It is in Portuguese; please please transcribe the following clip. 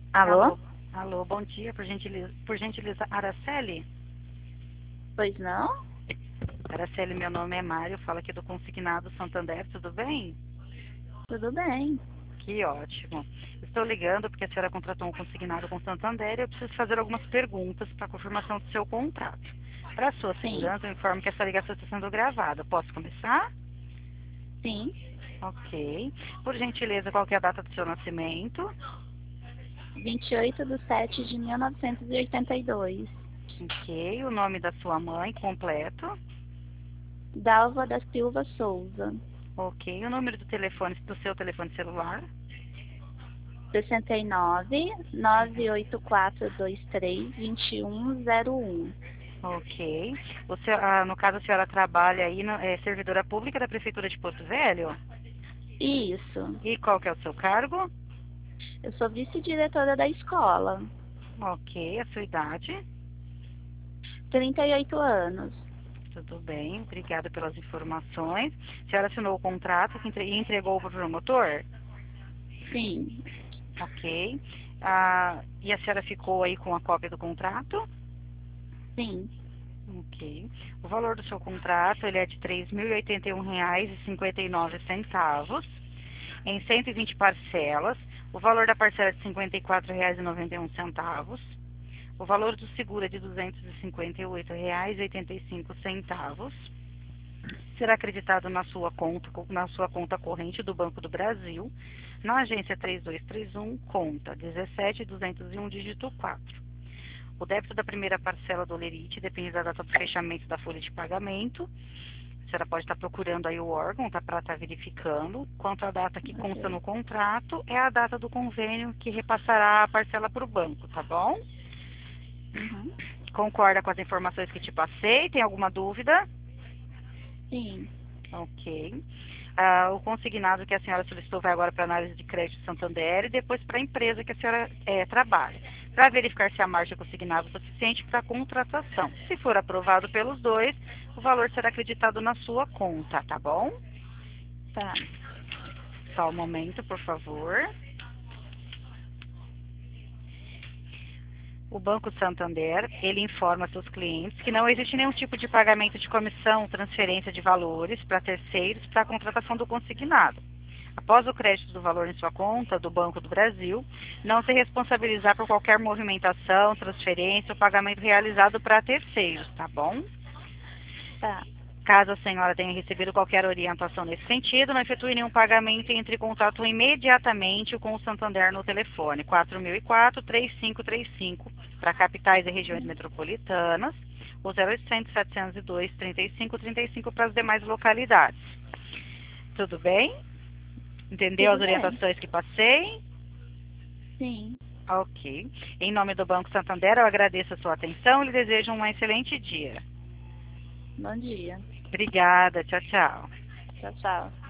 Alô? Alô, alô, bom dia, por gentileza, Araceli? Pois não? Araceli, meu nome é Mário, falo aqui do Consignado Santander, tudo bem? Tudo bem. Que ótimo. Estou ligando porque a senhora contratou um consignado com Santander e eu preciso fazer algumas perguntas para confirmação do seu contrato. Para sua Sim, segurança, eu informo que essa ligação está sendo gravada. Posso começar? sim. Ok. Por gentileza, qual que é a data do seu nascimento? 28/7/1982. Ok. O nome da sua mãe completo? Dalva da Silva Souza. Ok. O número do seu telefone celular? 69 98423 2101. Ok. No caso, a senhora trabalha aí, é servidora pública da Prefeitura de Porto Velho? Isso. E qual que é o seu cargo? Eu sou vice-diretora da escola. Ok. A sua idade? 38 anos. Tudo bem. Obrigada pelas informações. A senhora assinou o contrato e entregou para o promotor? Sim, Ok. E a senhora ficou aí com a cópia do contrato? sim. Ok. O valor do seu contrato, ele é de R$ 3.081,59 em 120 parcelas. O valor da parcela é de R$ 54,91. O valor do seguro é de R$ 258,85. Será acreditado na sua conta corrente do Banco do Brasil, na agência 3231, conta 17201, dígito 4. O débito da primeira parcela do Olerite depende da data do fechamento da folha de pagamento. A senhora pode estar procurando aí o órgão, tá, para estar verificando. Quanto à data que consta Ok. no contrato, é a data do convênio que repassará a parcela para o banco, tá bom? Uhum. Concorda com as informações que te passei? Tem alguma dúvida? Sim. Ok. O consignado que a senhora solicitou vai agora para análise de crédito Santander e depois para a empresa que a senhora trabalha, para verificar se a margem consignada é suficiente para a contratação. Se for aprovado pelos dois, o valor será acreditado na sua conta, tá bom? Tá. Só um momento, por favor. O Banco Santander, ele informa seus clientes que não existe nenhum tipo de pagamento de comissão, transferência de valores para terceiros para a contratação do consignado. Após o crédito do valor em sua conta do Banco do Brasil, não se responsabilizar por qualquer movimentação, transferência ou pagamento realizado para terceiros, tá bom? Tá. Caso a senhora tenha recebido qualquer orientação nesse sentido, não efetue nenhum pagamento e entre em contato imediatamente com o Santander no telefone 4004-3535 para capitais e regiões metropolitanas, ou 0800 702 3535 para as demais localidades. Tudo bem? Entendeu as Tudo bem. orientações que passei? Sim. Ok. Em nome do Banco Santander, eu agradeço a sua atenção e lhe desejo um excelente dia. Bom dia. Obrigada. Tchau, tchau. Tchau, tchau.